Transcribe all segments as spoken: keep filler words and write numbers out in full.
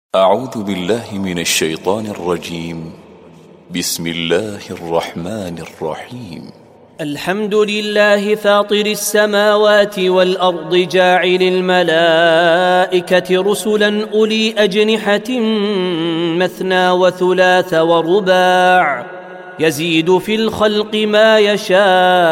أعوذ بالله من الشيطان الرجيم. بسم الله الرحمن الرحيم. الحمد لله فاطر السماوات والأرض جاعل الملائكة رسلا أولي أجنحة مثنى وثلاث ورباع يزيد في الخلق ما يشاء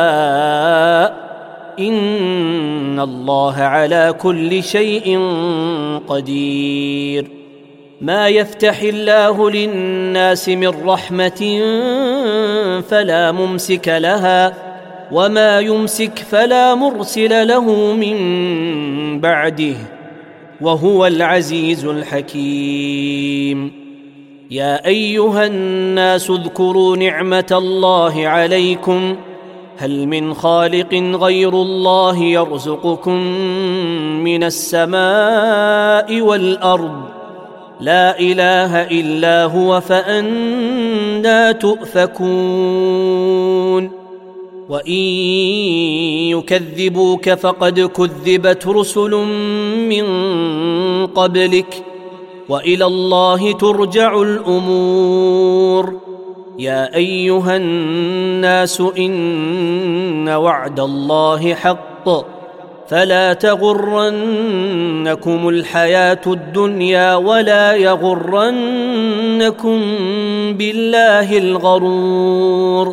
إن الله على كل شيء قدير. ما يفتح الله للناس من رحمة فلا ممسك لها وما يمسك فلا مرسل له من بعده وهو العزيز الحكيم. يا أيها الناس اذكروا نعمة الله عليكم هل من خالق غير الله يرزقكم من السماء والأرض لا إله إلا هو فأنى تؤفكون. وإن يكذبوك فقد كذبت رسل من قبلك وإلى الله ترجع الأمور. يا أيها الناس إن وعد الله حق فلا تغرنكم الحياة الدنيا ولا يغرنكم بالله الغرور.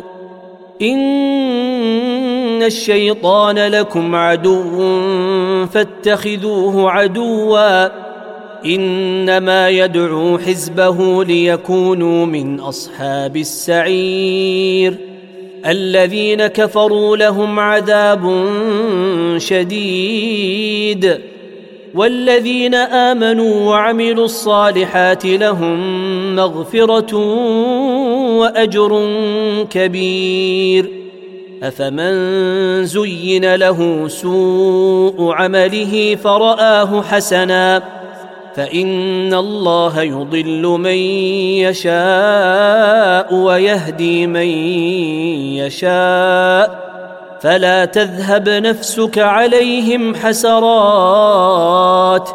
إن الشيطان لكم عدو فاتخذوه عدوا إنما يدعو حزبه ليكونوا من أصحاب السعير. الذين كفروا لهم عذاب شديد والذين آمنوا وعملوا الصالحات لهم مغفرة وأجر كبير. أفمن زين له سوء عمله فرآه حسنا فإن الله يضل من يشاء ويهدي من يشاء فلا تذهب نفسك عليهم حسرات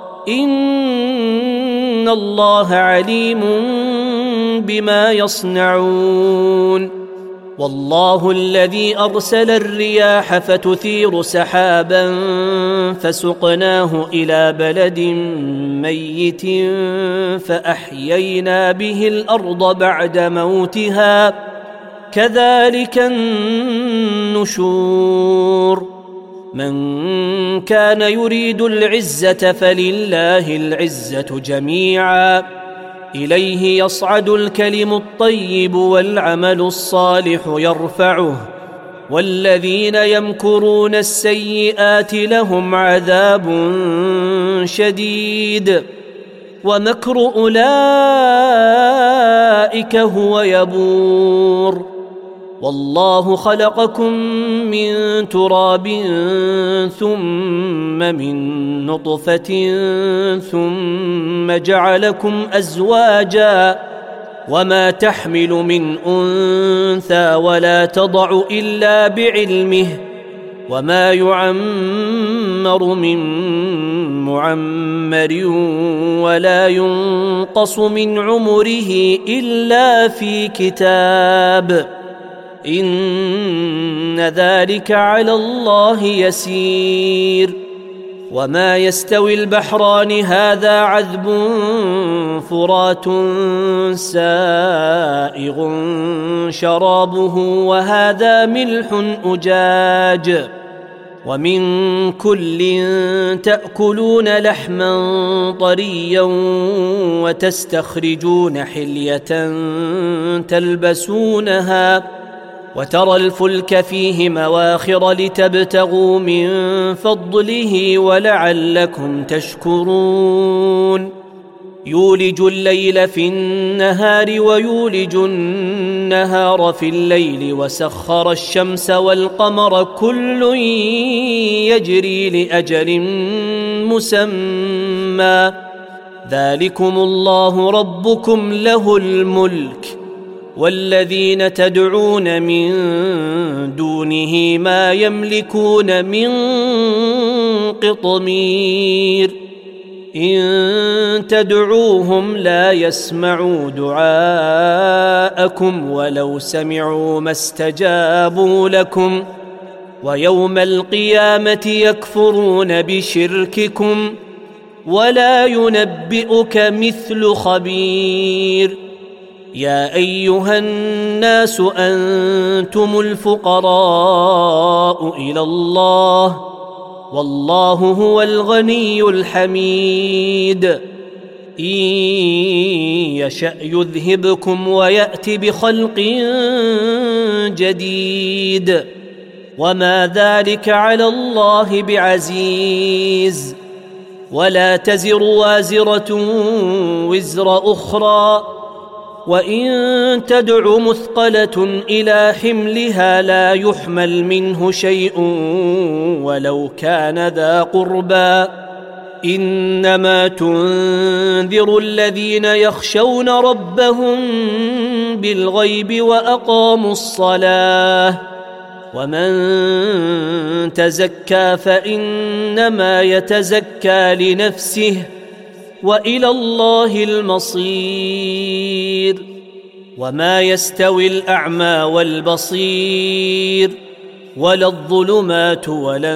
إن الله عليم بما يصنعون. والله الذي أرسل الرياح فتثير سحابا فسقناه إلى بلد ميت فأحيينا به الأرض بعد موتها كذلك النشور. من كان يريد العزة فلله العزة جميعا إليه يصعد الكلم الطيب والعمل الصالح يرفعه والذين يمكرون السيئات لهم عذاب شديد ومكر أولئك هو يبور. والله خلقكم من تراب ثم من نطفة ثم جعلكم أزواجا وما تحمل من أنثى ولا تضع إلا بعلمه وما يعمر من معمر ولا ينقص من عمره إلا في كتاب إن ذلك على الله يسير. وما يستوي البحران هذا عذب فرات سائغ شرابه وهذا ملح أجاج ومن كل تأكلون لحما طريا وتستخرجون حلية تلبسونها وترى الفلك فيه مواخر لتبتغوا من فضله ولعلكم تشكرون. يولج الليل في النهار ويولج النهار في الليل وسخر الشمس والقمر كل يجري لأجل مسمى ذلكم الله ربكم له الملك والذين تدعون من دونه ما يملكون من قطمير إن تدعوهم لا يسمعوا دعاءكم ولو سمعوا ما استجابوا لكم ويوم القيامة يكفرون بشرككم ولا ينبئك مثل خبير. يا أيها الناس أنتم الفقراء إلى الله والله هو الغني الحميد. إن يشأ يذهبكم ويأت بخلق جديد وما ذلك على الله بعزيز. ولا تزر وازرة وزر أخرى وإن تدع مثقلة إلى حملها لا يحمل منه شيء ولو كان ذا قربى. إنما تنذر الذين يخشون ربهم بالغيب وأقاموا الصلاة ومن تزكى فإنما يتزكى لنفسه وإلى الله المصير. وما يستوي الأعمى والبصير ولا الظلمات ولا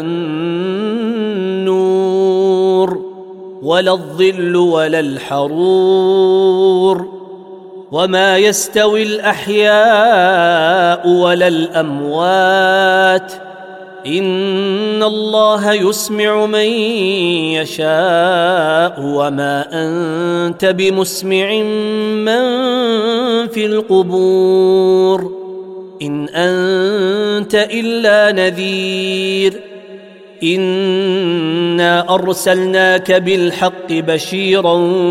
النور ولا الظل ولا الحرور. وما يستوي الأحياء ولا الأموات إن الله يسمع من يشاء وما أنت بمسمع من في القبور إن أنت إلا نذير. إنا أرسلناك بالحق بشيرا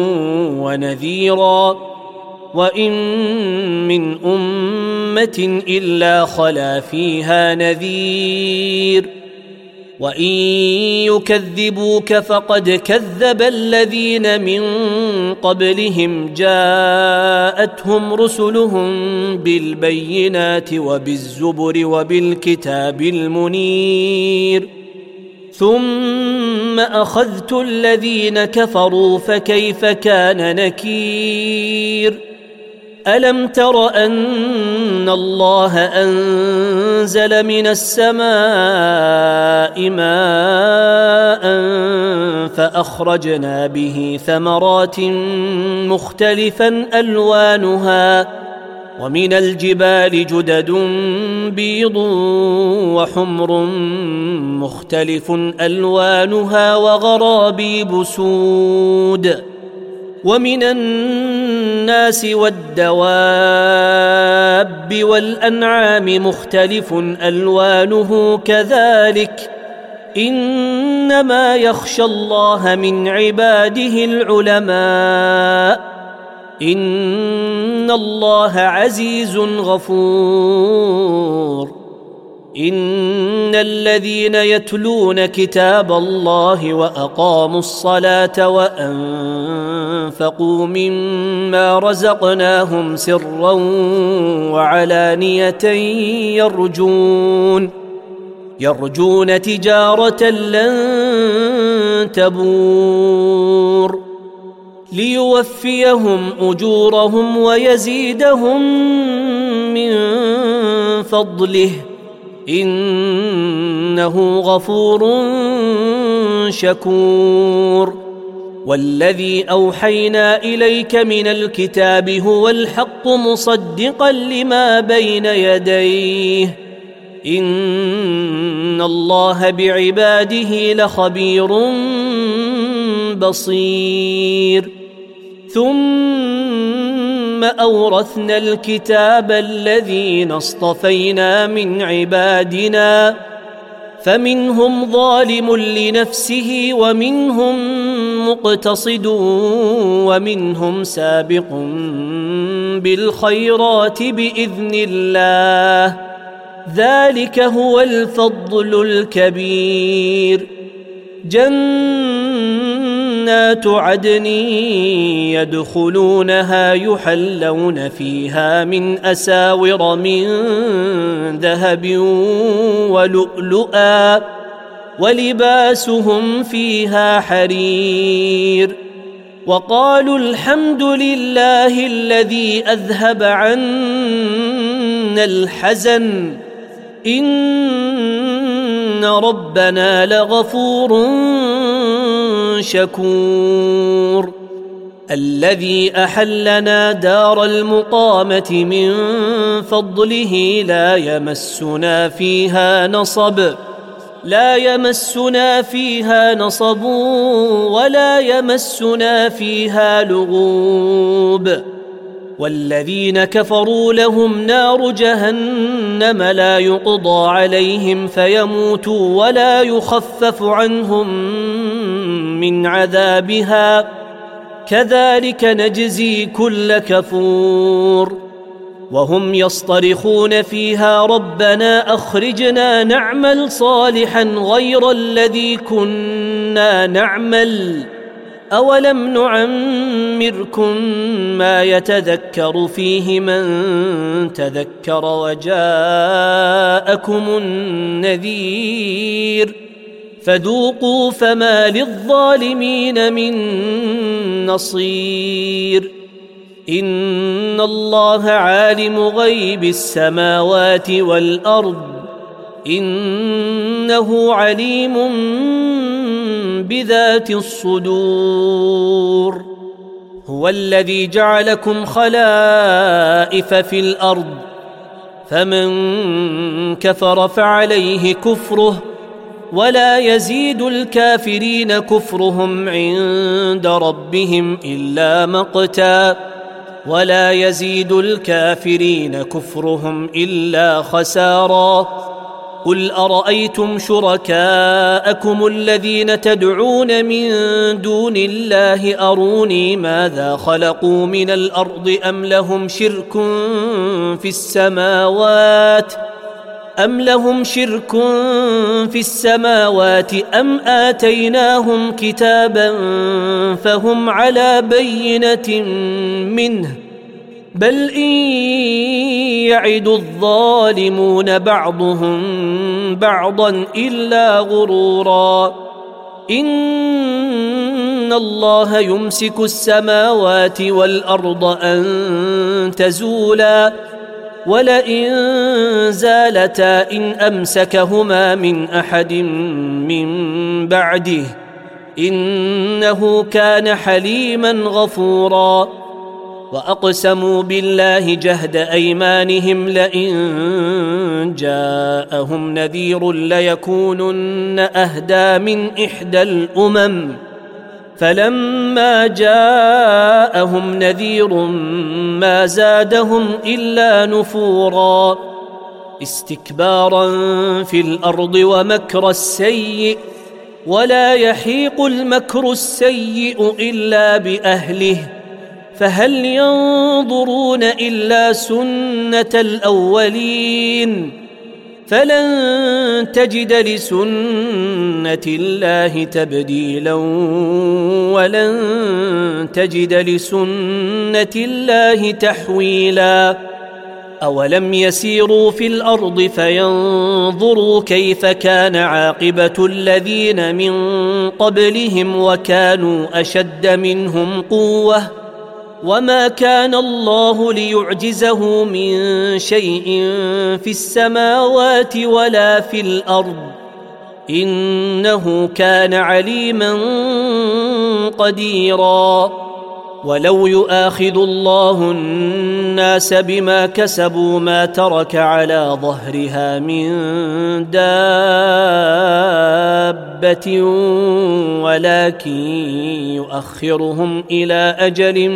ونذيرا وإن من أمة إلا خلا فيها نذير. وإن يكذبوك فقد كذب الذين من قبلهم جاءتهم رسلهم بالبينات وبالزبر وبالكتاب المنير ثم أخذت الذين كفروا فكيف كان نكير. ألم تر أن الله أنزل من السماء ماء فأخرجنا به ثمرات مختلفا ألوانها ومن الجبال جدد بيض وحمر مختلف ألوانها وغرابيب سود ومن الناس والدواب والأنعام مختلف ألوانه كذلك إنما يخشى الله من عباده العلماء إن الله عزيز غفور. إن الذين يتلون كتاب الله وأقاموا الصلاة وأنفقوا مما رزقناهم سرا وعلانية يرجون يرجون تجارة لن تبور ليوفيهم أجورهم ويزيدهم من فضله إنه غفور شكور. والذي أوحينا إليك من الكتاب هو الحق مصدقا لما بين يديه إن الله بعباده لخبير بصير. ثم أورثنا الكتاب الذين اصطفينا من عبادنا فمنهم ظالم لنفسه ومنهم مقتصد ومنهم سابق بالخيرات بإذن الله ذلك هو الفضل الكبير. جنات عدن يدخلونها يحلون فيها من أساور من ذهب ولؤلؤا ولباسهم فيها حرير وقالوا الحمد لله الذي أذهب عنا الحزن إن ربنا لغفور شكور الذي أحلنا دار المقامة من فضله لا يمسنا فيها نصب لا يمسنا فيها نصب ولا يمسنا فيها لغوب والذين كفروا لهم نار جهنم لا يقضى عليهم فيموتوا ولا يخفف عنهم من عذابها كذلك نجزي كل كفور وهم يصطرخون فيها ربنا أخرجنا نعمل صالحا غير الذي كنا نعمل أولم نعمركم ما يتذكر فيه من تذكر وجاءكم النذير فذوقوا فما للظالمين من نصير إن الله عالم غيب السماوات والأرض إنه عليم بذات الصدور هو الذي جعلكم خلائف في الأرض فمن كفر فعليه كفره ولا يزيد الكافرين كفرهم عند ربهم إلا مقتا ولا يزيد الكافرين كفرهم إلا خسارا قل أرأيتم شركاءكم الذين تدعون من دون الله أروني ماذا خلقوا من الأرض أم لهم شرك في السماوات أم لهم شرك في السماوات أم آتيناهم كتابا فهم على بينة منه بل إن يعد الظالمون بعضهم بعضا إلا غرورا إن الله يمسك السماوات والأرض أن تزولا ولئن زالتا إن أمسكهما من أحد من بعده إنه كان حليما غفورا وأقسموا بالله جهد أيمانهم لئن جاءهم نذير ليكونن أهدى من إحدى الأمم فلما جاءهم نذير ما زادهم إلا نفورا استكبارا في الأرض ومكر السيء ولا يحيق المكر السيء إلا بأهله فهل ينظرون إلا سنة الأولين فلن تجد لسنة الله تبديلا ولن تجد لسنة الله تحويلا أولم يسيروا في الأرض فينظروا كيف كان عاقبة الذين من قبلهم وكانوا أشد منهم قوة وما كان الله ليعجزه من شيء في السماوات ولا في الأرض إنه كان عليما قديرا ولو يؤاخذ الله الناس بما كسبوا ما ترك على ظهرها من دابة ولكن يؤخرهم إلى أجل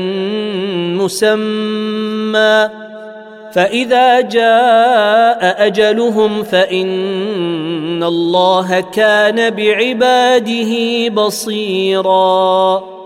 مسمى فإذا جاء أجلهم فإن الله كان بعباده بصيراً